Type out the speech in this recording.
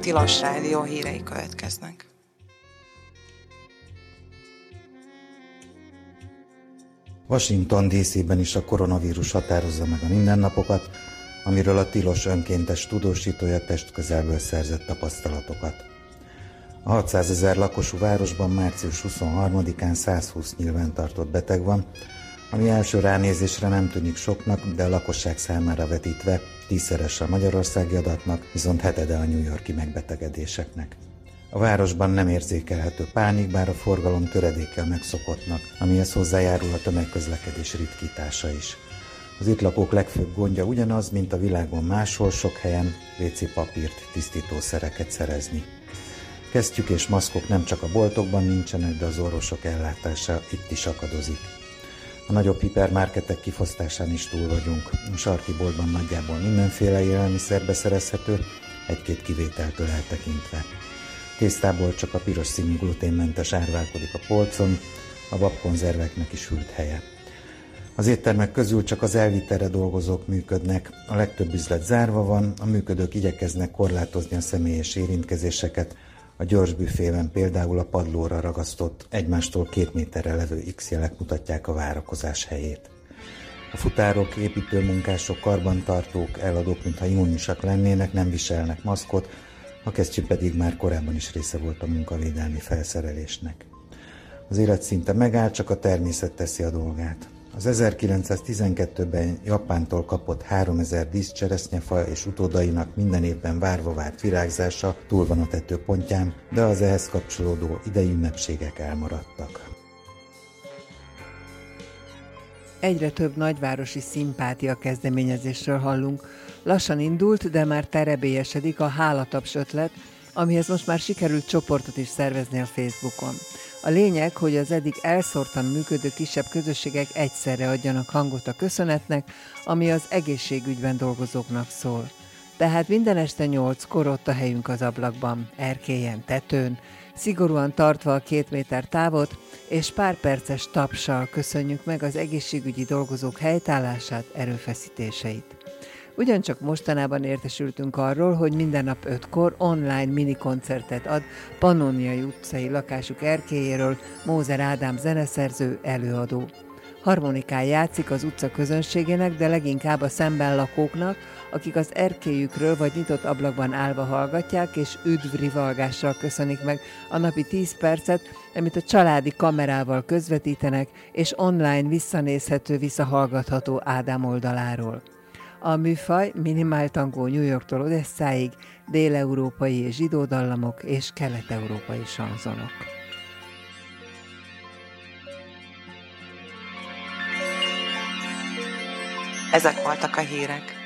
Tilos Rádió hírei következnek. Washington DC-ben is a koronavírus határozza meg a mindennapokat, amiről a Tilos önkéntes tudósítója testközelből szerzett tapasztalatokat. A 600 000 lakosú városban március 23-án 120 nyilvántartott beteg van, ami első ránézésre nem tűnik soknak, de a lakosság számára vetítve 10-szeres a magyarországi adatnak, viszont hetede a New York-i megbetegedéseknek. A városban nem érzékelhető pánik, bár a forgalom töredékkel megszokottnak, amihez hozzájárul a tömegközlekedés ritkítása is. Az itt lakók legfőbb gondja ugyanaz, mint a világon máshol, sok helyen WC papírt, tisztítószereket szerezni. Kesztyűk és maszkok nem csak a boltokban nincsenek, de az orvosok ellátása itt is akadozik. A nagyobb hipermarketek kifosztásán is túl vagyunk. A sarki boltban nagyjából mindenféle élelmiszer beszerezhető, egy-két kivételtől eltekintve. Tésztából csak a piros színű gluténmentes árválkodik a polcon, a babkonzerveknek is hűlt helye. Az éttermek közül csak az elvitelre dolgozók működnek, a legtöbb üzlet zárva van, a működők igyekeznek korlátozni a személyes érintkezéseket, a gyors büfében például a padlóra ragasztott, egymástól 2 méterre levő X-jelek mutatják a várakozás helyét. A futárok, építőmunkások, karbantartók, eladók, mintha immunisak lennének, nem viselnek maszkot, a kesztyű pedig már korábban is része volt a munkavédelmi felszerelésnek. Az élet szinte megáll, csak a természet teszi a dolgát. Az 1912-ben Japántól kapott 3000 díszcseresznyefa és utódainak minden évben várva várt virágzása túl van a tetőpontján, de az ehhez kapcsolódó idei ünnepségek elmaradtak. Egyre több nagyvárosi szimpátia kezdeményezésről hallunk. Lassan indult, de már terebélyesedik a hálataps ötlet, amihez most már sikerült csoportot is szervezni a Facebookon. A lényeg, hogy az eddig elszórtan működő kisebb közösségek egyszerre adjanak hangot a köszönetnek, ami az egészségügyben dolgozóknak szól. Tehát minden este 8-kor ott a helyünk az ablakban, erkélyen, tetőn, szigorúan tartva a 2 méter távot, és pár perces tapssal köszönjük meg az egészségügyi dolgozók helytállását, erőfeszítéseit. Ugyancsak mostanában értesültünk arról, hogy minden nap 5-kor online minikoncertet ad Pannoniai utcai lakásuk erkélyéről Mózer Ádám zeneszerző, előadó. Harmonikán játszik az utca közönségének, de leginkább a szemben lakóknak, akik az erkélyükről vagy nyitott ablakban állva hallgatják, és üdvrivalgással köszönik meg a napi 10 percet, amit a családi kamerával közvetítenek, és online visszanézhető, visszahallgatható Ádám oldaláról. A műfaj minimál tangó New Yorktól Odesszáig, dél-európai és zsidó dallamok és kelet-európai sanzonok. Ezek voltak a hírek.